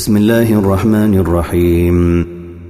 بسم الله الرحمن الرحيم.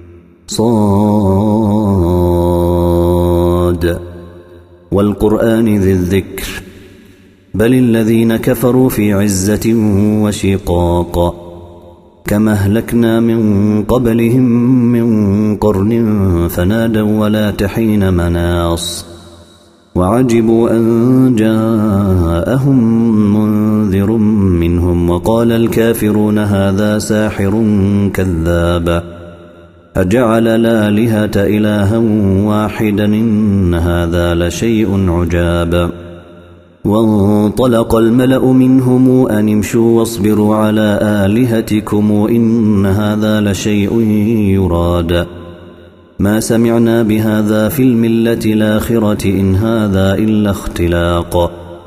صاد والقرآن ذي الذكر بل الذين كفروا في عزة وشقاق كما أهلكنا من قبلهم من قرن فنادوا ولا تحين مناص وعجبوا أن جاءهم منذر منهم وقال الكافرون هذا ساحر كذاب أجعل الآلهة إلها واحدا إن هذا لشيء عجاب وانطلق الملأ منهم أن امشوا واصبروا على آلهتكم إن هذا لشيء يراد ما سمعنا بهذا في الملة الآخرة إن هذا إلا اختلاق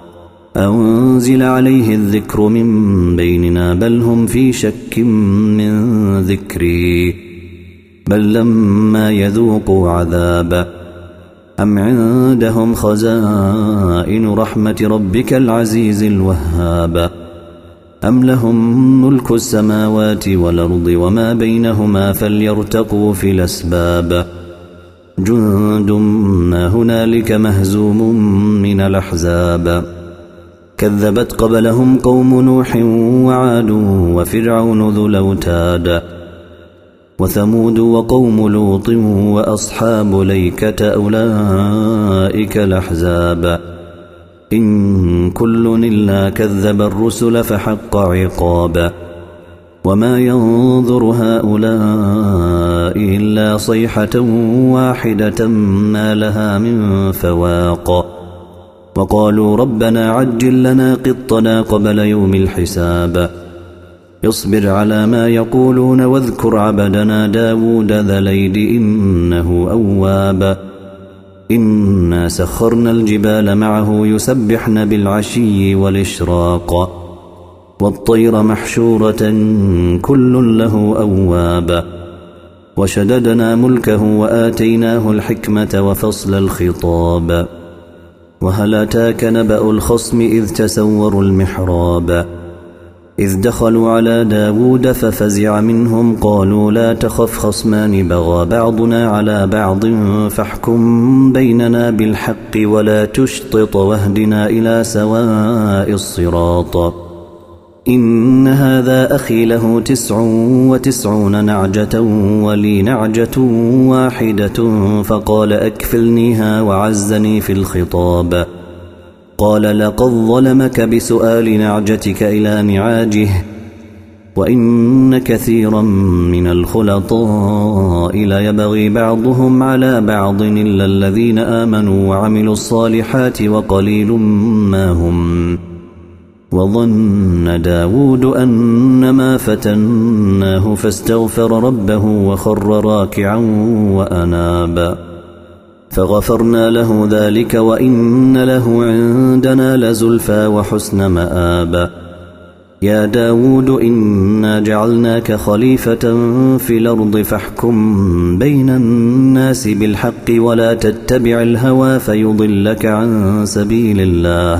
أنزل عليه الذكر من بيننا بل هم في شك من ذكري بل لما يذوقوا عذاب أم عندهم خزائن رحمة ربك العزيز الوهاب أم لهم ملك السماوات والأرض وما بينهما فليرتقوا في الأسباب جند ما هنالك مهزوم من الأحزاب كذبت قبلهم قوم نوح وعاد وفرعون ذو الأوتاد وثمود وقوم لوط وأصحاب ليكة أولئك الأحزاب إن كل إلا كذب الرسل فحق عقاب وما ينظر هؤلاء إلا صيحة واحدة ما لها من فواق وقالوا ربنا عجل لنا قطنا قبل يوم الحساب اصبر على ما يقولون واذكر عبدنا داود ذا الأيد إنه أواب إنا سخرنا الجبال معه يسبحن بالعشي والإشراق والطير محشورة كل له أواب وشددنا ملكه وآتيناه الحكمة وفصل الخطاب وهل أتاك نبأ الخصم إذ تسوروا المحراب إذ دخلوا على داود ففزع منهم قالوا لا تخف خصمان بغى بعضنا على بعض فاحكم بيننا بالحق ولا تشطط واهدنا إلى سواء الصراط إن هذا أخي له 99 نعجة ولي نعجة واحدة فقال أكفلنيها وعزني في الخطاب قال لقد ظلمك بسؤال نعجتك إلى نعاجه وإن كثيرا من الخلطاء ليبغي بعضهم على بعض إلا الذين آمنوا وعملوا الصالحات وقليل ما هم وظن داود أنما فتناه فاستغفر ربه وخر راكعا وأناب فغفرنا له ذلك وإن له عندنا لزلفى وحسن مآب يا داود إنا جعلناك خليفة في الأرض فاحكم بين الناس بالحق ولا تتبع الهوى فيضلك عن سبيل الله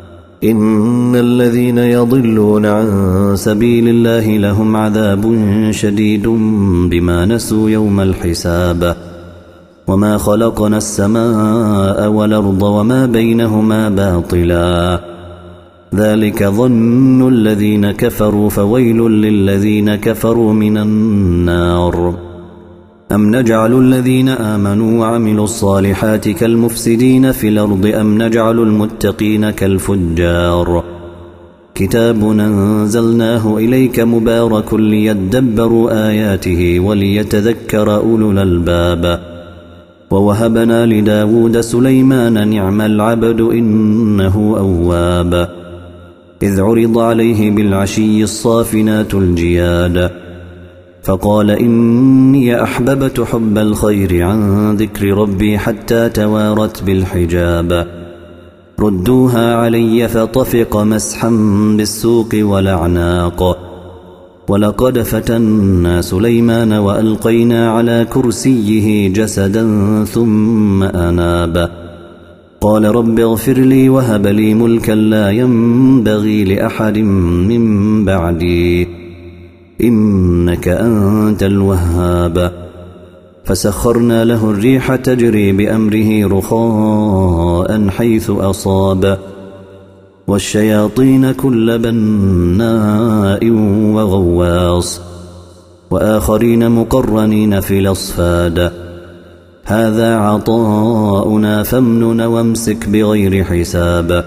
إن الذين يضلون عن سبيل الله لهم عذاب شديد بما نسوا يوم الحساب وما خلقنا السماء والأرض وما بينهما باطلا ذلك ظن الذين كفروا فويل للذين كفروا من النار أم نجعل الذين آمنوا وعملوا الصالحات كالمفسدين في الأرض أم نجعل المتقين كالفجار كتاب أنزلناه إليك مبارك ليدبروا آياته وليتذكر أولو الألباب ووهبنا لداود سليمان نعم العبد إنه أواب إذ عرض عليه بالعشي الصافنات الجياد فقال إني أحببت حب الخير عن ذكر ربي حتى توارت بالحجاب ردوها علي فطفق مسحا بالسوق والأعناق ولقد فتنا سليمان وألقينا على كرسيه جسدا ثم أناب قال رب اغفر لي وهب لي ملكا لا ينبغي لأحد من بعدي إنك أنت الوهاب فسخرنا له الريح تجري بأمره رخاء حيث أصاب والشياطين كل بناء وغواص وآخرين مقرنين في الأصفاد هذا عطاؤنا فامنن وامسك بغير حساب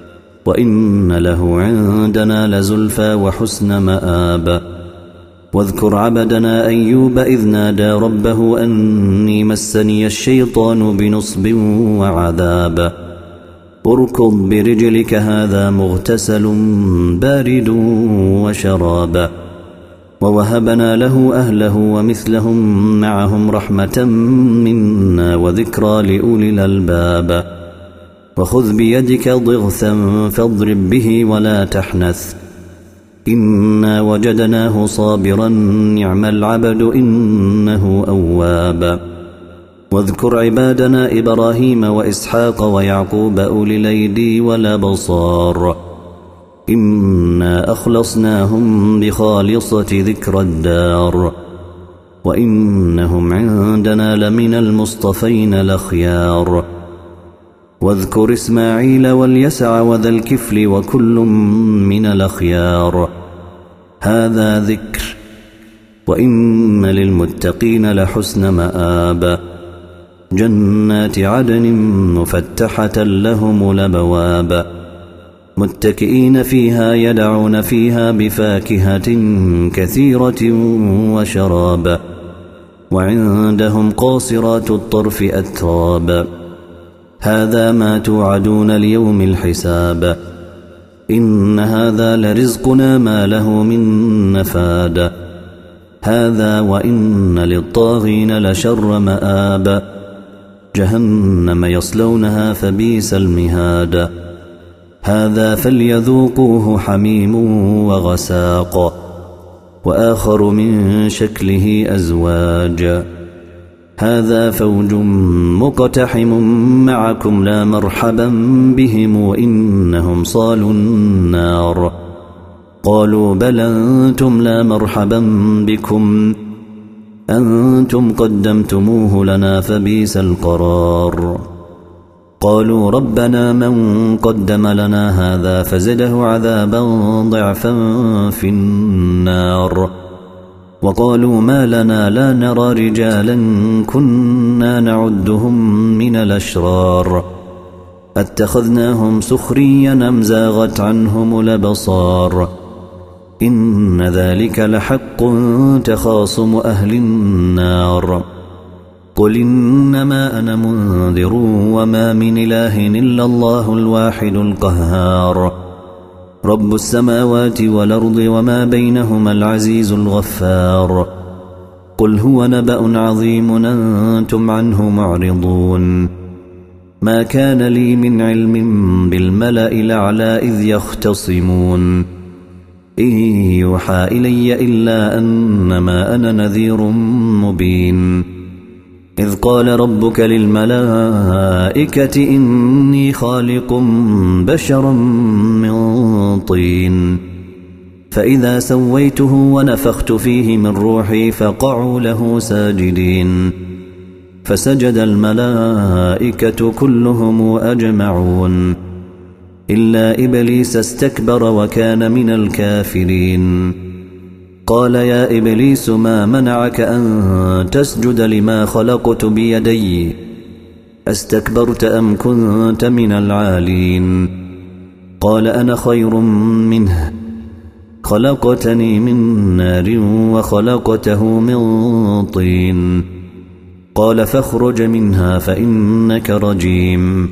وإن له عندنا لزلفى وحسن مآب واذكر عبدنا أيوب إذ نادى ربه أني مسني الشيطان بنصب وعذاب اركض برجلك هذا مغتسل بارد وشراب ووهبنا له أهله ومثلهم معهم رحمة منا وذكرى لأولي الألباب وخذ بيدك ضغثا فاضرب به ولا تحنث إنا وجدناه صابرا نعم العبد إنه أواب واذكر عبادنا إبراهيم وإسحاق ويعقوب أولي الأيدي والأبصار إنا أخلصناهم بخالصة ذكر الدار وإنهم عندنا لمن المصطفين الأخيار واذكر إسماعيل واليسع وذا الكفل وكل من الأخيار هذا ذكر وإن للمتقين لحسن مآب جنات عدن مفتحة لهم الأبواب متكئين فيها يدعون فيها بفاكهة كثيرة وشراب وعندهم قاصرات الطرف أتراب هذا ما توعدون ليوم الحساب إن هذا لرزقنا ما له من نفاد هذا وإن للطاغين لشر مآب جهنم يصلونها فبئس المهاد هذا فليذوقوه حميم وغساق وآخر من شكله أزواج هذا فوج مقتحم معكم لا مرحبا بهم وإنهم صالوا النار قالوا بل أنتم لا مرحبا بكم أنتم قدمتموه لنا فبئس القرار قالوا ربنا من قدم لنا هذا فزده عذابا ضعفا في النار وقالوا ما لنا لا نرى رجالا كنا نعدهم من الأشرار اتخذناهم سخريا أم زاغت عنهم الأبصار إن ذلك لحق تخاصم أهل النار قل إنما أنا منذر وما من إله إلا الله الواحد القهار رب السماوات والأرض وما بينهما العزيز الغفار قل هو نبأ عظيم أنتم عنه معرضون ما كان لي من علم بالملأ الأعلى إذ يختصمون إن يوحى إلي إلا أنما أنا نذير مبين إذ قال ربك للملائكة إني خالق بشرا من طين فإذا سويته ونفخت فيه من روحي فقعوا له ساجدين فسجد الملائكة كلهم أجمعون إلا إبليس استكبر وكان من الكافرين قال يا إبليس ما منعك أن تسجد لما خلقت بيدي استكبرت أم كنت من العالين قال أنا خير منه خلقتني من نار وخلقته من طين قال فاخرج منها فإنك رجيم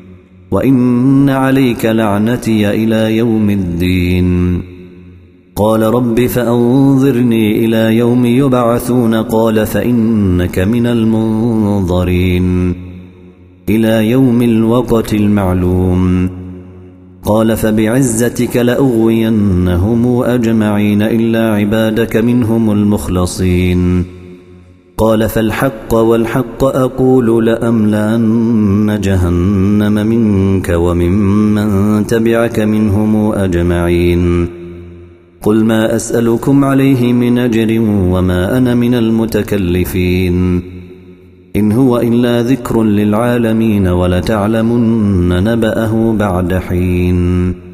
وإن عليك لعنتي إلى يوم الدين قال رب فأنظرني إلى يوم يبعثون قال فإنك من المنظرين إلى يوم الوقت المعلوم قال فبعزتك لأغوينهم أجمعين إلا عبادك منهم المخلصين قال فالحق والحق أقول لأملأن جهنم منك وممن تبعك منهم أجمعين قل ما أسألكم عليه من أجر وما أنا من المتكلفين إن هو إلا ذكر للعالمين ولتعلمن نبأه بعد حين